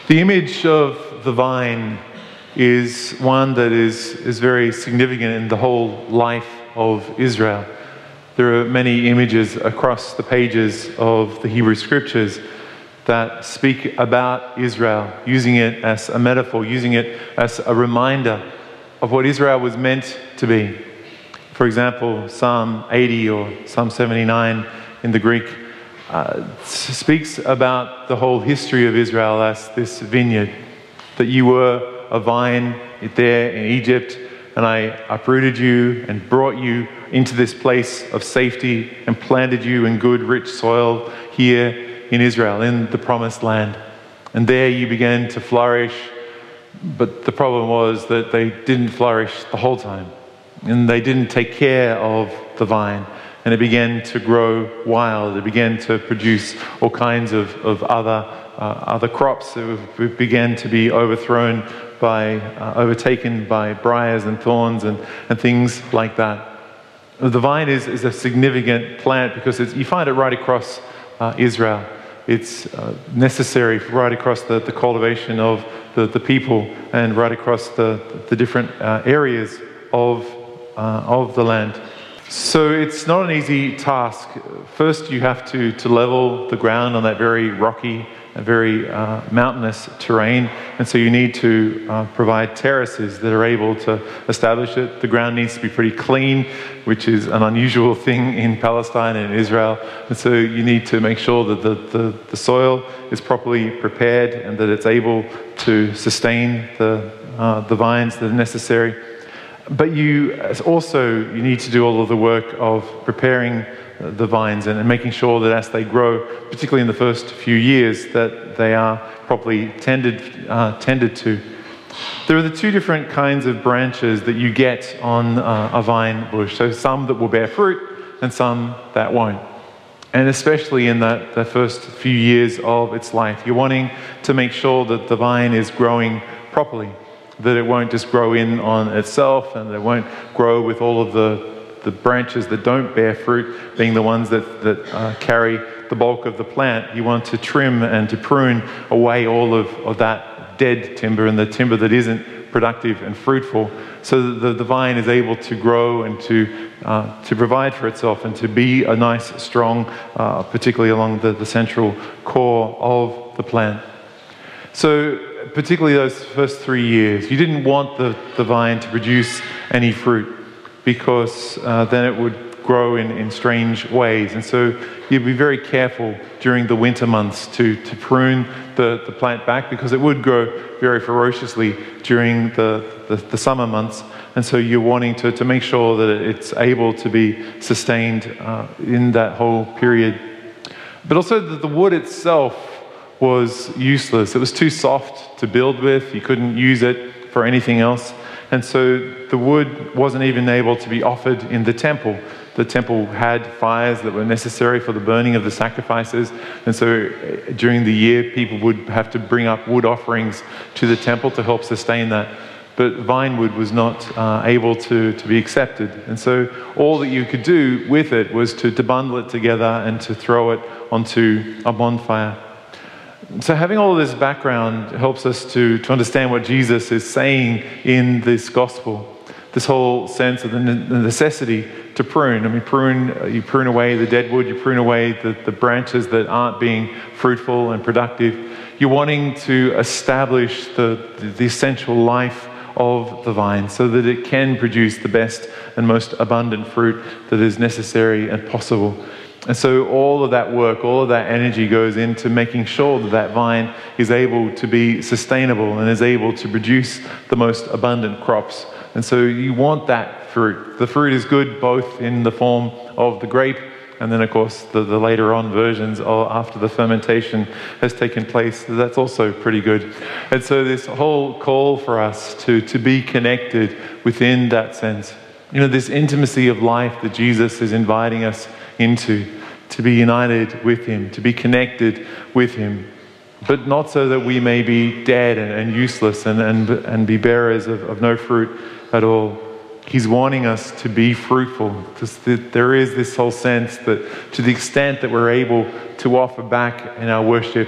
The image of the vine is one that is very significant in the whole life of Israel. There are many images across the pages of the Hebrew Scriptures that speak about Israel, using it as a metaphor, using it as a reminder of what Israel was meant to be. For example, Psalm 80 or Psalm 79 in the Greek speaks about the whole history of Israel as this vineyard, that you were a vine there in Egypt, and I uprooted you and brought you into this place of safety and planted you in good, rich soil here in Israel, in the promised land. And there you began to flourish, but the problem was that they didn't flourish the whole time, and they didn't take care of the vine. And it began to grow wild. It began to produce all kinds of other crops. It began to be overtaken by briars and thorns and things like that. The vine is a significant plant because you find it right across Israel. It's necessary right across the cultivation of the people and right across the different areas of the land. So it's not an easy task. First, you have to level the ground on that very rocky, very mountainous terrain. And so you need to provide terraces that are able to establish it. The ground needs to be pretty clean, which is an unusual thing in Palestine and Israel. And so you need to make sure that the soil is properly prepared and that it's able to sustain the vines that are necessary. But you need to do all of the work of preparing the vines and making sure that as they grow, particularly in the first few years, that they are properly tended to. There are the two different kinds of branches that you get on a vine bush. So some that will bear fruit and some that won't. And especially in the first few years of its life, you're wanting to make sure that the vine is growing properly, that it won't just grow in on itself and it won't grow with all of the branches that don't bear fruit being the ones that carry the bulk of the plant. You want to trim and to prune away all of that dead timber and the timber that isn't productive and fruitful, so that the vine is able to grow and to provide for itself and to be a nice, strong, particularly along the central core of the plant. So particularly those first 3 years, you didn't want the vine to produce any fruit, because then it would grow in strange ways. And so you'd be very careful during the winter months to prune the plant back, because it would grow very ferociously during the summer months. And so you're wanting to make sure that it's able to be sustained in that whole period. But also the wood itself was useless. It was too soft to build with. You couldn't use it for anything else. And so the wood wasn't even able to be offered in the temple. The temple had fires that were necessary for the burning of the sacrifices. And so during the year, people would have to bring up wood offerings to the temple to help sustain that. But vine wood was not able to be accepted. And so all that you could do with it was to bundle it together and to throw it onto a bonfire. So having all of this background helps us to understand what Jesus is saying in this gospel. This whole sense of the necessity to prune. I mean, you prune away the dead wood, you prune away the branches that aren't being fruitful and productive. You're wanting to establish the essential life of the vine so that it can produce the best and most abundant fruit that is necessary and possible. And so all of that work, all of that energy goes into making sure that vine is able to be sustainable and is able to produce the most abundant crops. And so you want that fruit. The fruit is good both in the form of the grape and then, of course, the later on versions after the fermentation has taken place. That's also pretty good. And so this whole call for us to be connected within that sense. You know, this intimacy of life that Jesus is inviting us into, to be united with him, to be connected with him, but not so that we may be dead and useless and be bearers of no fruit at all. He's wanting us to be fruitful, because there is this whole sense that to the extent that we're able to offer back in our worship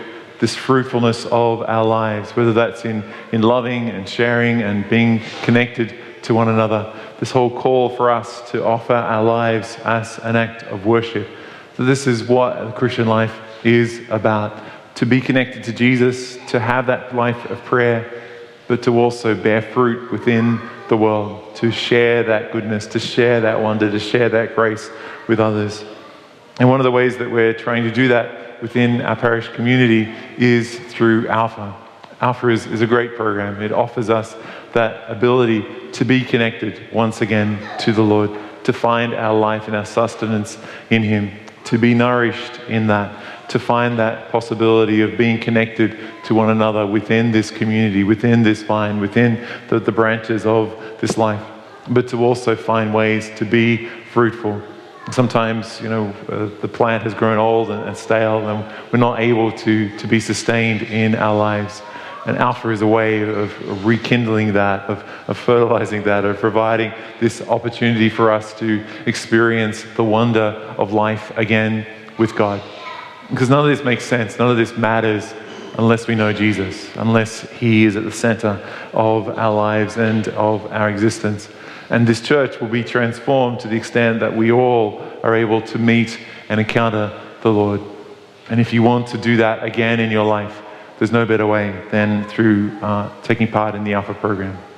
this fruitfulness of our lives, whether that's in loving and sharing and being connected to one another. This whole call for us to offer our lives as an act of worship. So this is what the Christian life is about. To be connected to Jesus, to have that life of prayer, but to also bear fruit within the world, to share that goodness, to share that wonder, to share that grace with others. And one of the ways that we're trying to do that within our parish community is through Alpha. Alpha is a great program. It offers us that ability to be connected once again to the Lord, to find our life and our sustenance in Him, to be nourished in that, to find that possibility of being connected to one another within this community, within this vine, within the branches of this life, but to also find ways to be fruitful. Sometimes, the plant has grown old and stale, and we're not able to be sustained in our lives. And Alpha is a way of rekindling that, of fertilizing that, of providing this opportunity for us to experience the wonder of life again with God. Because none of this makes sense, none of this matters unless we know Jesus, unless He is at the center of our lives and of our existence. And this church will be transformed to the extent that we all are able to meet and encounter the Lord. And if you want to do that again in your life, there's no better way than through taking part in the Alpha program.